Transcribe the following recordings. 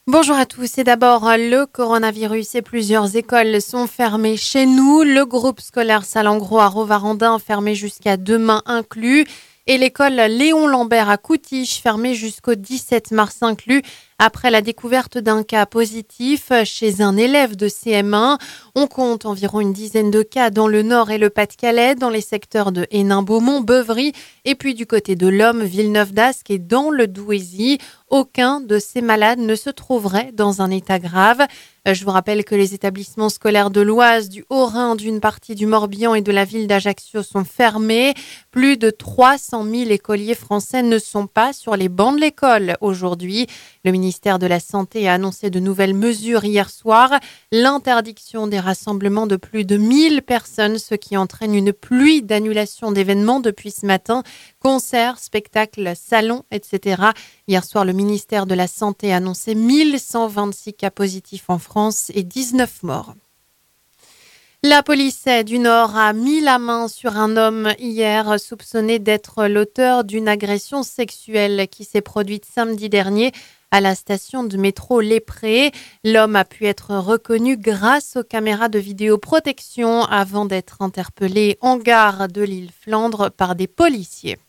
Bonjour à tous. Et d'abord, le coronavirus et plusieurs écoles sont fermées chez nous. Le groupe scolaire Salengro à Rovarandin fermé jusqu'à demain inclus. Et l'école Léon Lambert à Coutiche fermée jusqu'au 17 mars inclus. Après la découverte d'un cas positif chez un élève de CM1, on compte environ une dizaine de cas dans le Nord et le Pas-de-Calais, dans les secteurs de Hénin-Beaumont, Beuvry et puis du côté de l'Homme, Villeneuve-d'Ascq et dans le Douaisis. Aucun de ces malades ne se trouverait dans un état grave. Je vous rappelle que les établissements scolaires de l'Oise, du Haut-Rhin, d'une partie du Morbihan et de la ville d'Ajaccio sont fermés. Plus de 300 000 écoliers français ne sont pas sur les bancs de l'école aujourd'hui. Le ministère de la Santé a annoncé de nouvelles mesures hier soir. L'interdiction des rassemblements de plus de 1000 personnes, ce qui entraîne une pluie d'annulations d'événements depuis ce matin. Concerts, spectacles, salons, etc. Hier soir, le ministère de la Santé a annoncé 1126 cas positifs en France et 19 morts. La police du Nord a mis la main sur un homme hier soupçonné d'être l'auteur d'une agression sexuelle qui s'est produite samedi dernier à la station de métro Les Prés. L'homme a pu être reconnu grâce aux caméras de vidéoprotection avant d'être interpellé en gare de l'île Flandre par des policiers.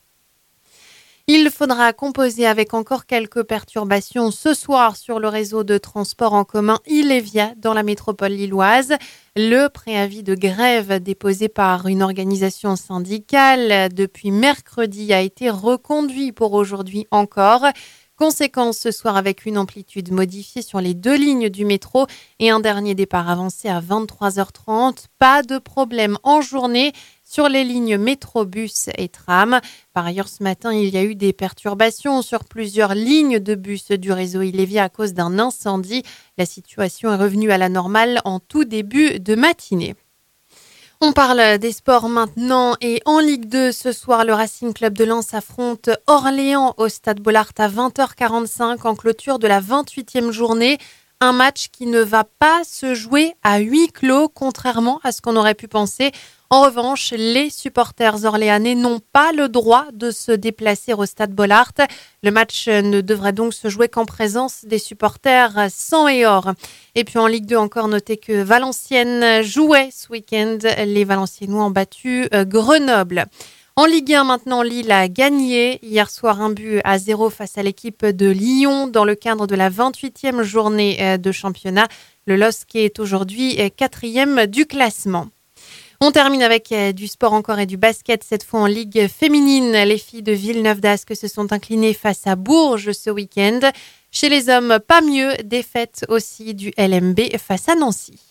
Il faudra composer avec encore quelques perturbations ce soir sur le réseau de transport en commun Ilévia dans la métropole lilloise. Le préavis de grève déposé par une organisation syndicale depuis mercredi a été reconduit pour aujourd'hui encore. Conséquence ce soir avec une amplitude modifiée sur les 2 lignes du métro et un dernier départ avancé à 23h30. Pas de problème en journée sur les lignes métro, bus et tram. Par ailleurs, ce matin, il y a eu des perturbations sur plusieurs lignes de bus du réseau Ilévia à cause d'un incendie. La situation est revenue à la normale en tout début de matinée. On parle des sports maintenant et en Ligue 2, ce soir, le Racing Club de Lens affronte Orléans au Stade Bollaert à 20h45 en clôture de la 28e journée. Un match qui ne va pas se jouer à huis clos, contrairement à ce qu'on aurait pu penser. En revanche, les supporters orléanais n'ont pas le droit de se déplacer au Stade Bollaert. Le match ne devrait donc se jouer qu'en présence des supporters sang et or. Et puis en Ligue 2, encore notez que Valenciennes jouait ce week-end. Les Valenciennois ont battu Grenoble. En Ligue 1, maintenant, Lille a gagné hier soir 1-0 face à l'équipe de Lyon dans le cadre de la 28e journée de championnat. Le LOSC est aujourd'hui 4e du classement. On termine avec du sport encore et du basket, cette fois en Ligue féminine. Les filles de Villeneuve-d'Ascq se sont inclinées face à Bourges ce week-end. Chez les hommes, pas mieux, défaite aussi du LMB face à Nancy.